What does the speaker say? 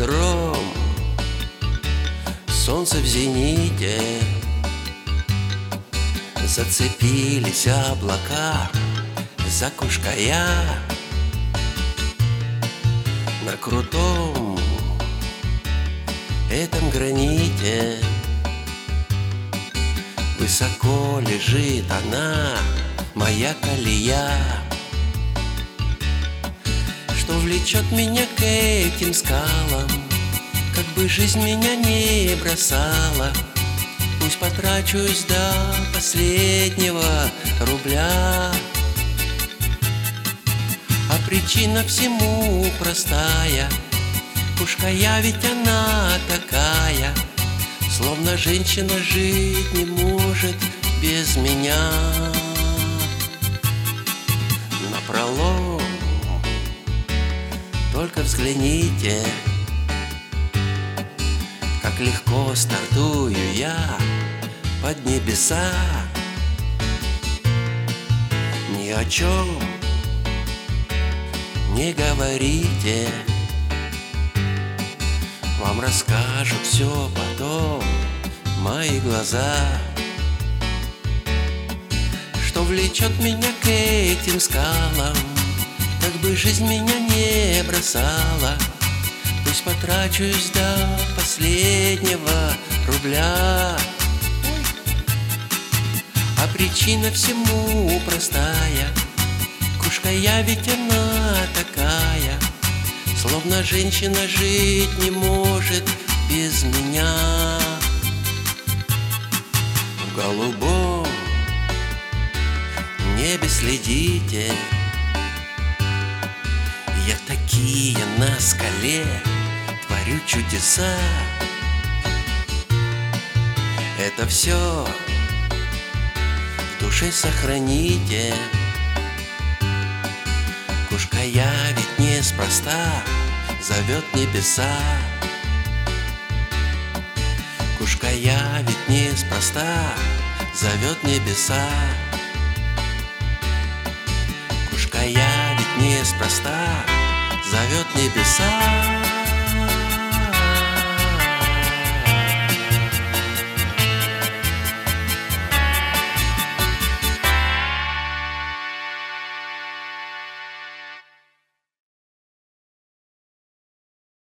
ипподром, солнце в зените, зацепились облака за Кушкая. На крутом этом граните высоко лежит она, моя колея, что влечет меня к этим скалам. Как бы жизнь меня не бросала, пусть потрачусь до последнего рубля. А причина всему простая: Кушкая ведь она такая, словно женщина жить не может без меня. Напролом только взгляните, как легко стартую я под небеса. Ни о чем не говорите, вам расскажут все потом мои глаза, что влечет меня к этим скалам. Как бы жизнь меня не бросала, пусть потрачусь до последнего рубля. А причина всему простая: Кушкая ведь она такая, словно женщина жить не может без меня. В голубом небе следите, я такие на скале творю чудеса. Это все в душе сохраните. Кушкая ведь неспроста зовет небеса. Кушкая ведь неспроста зовет небеса. Кушкая ведь неспроста зовет небеса.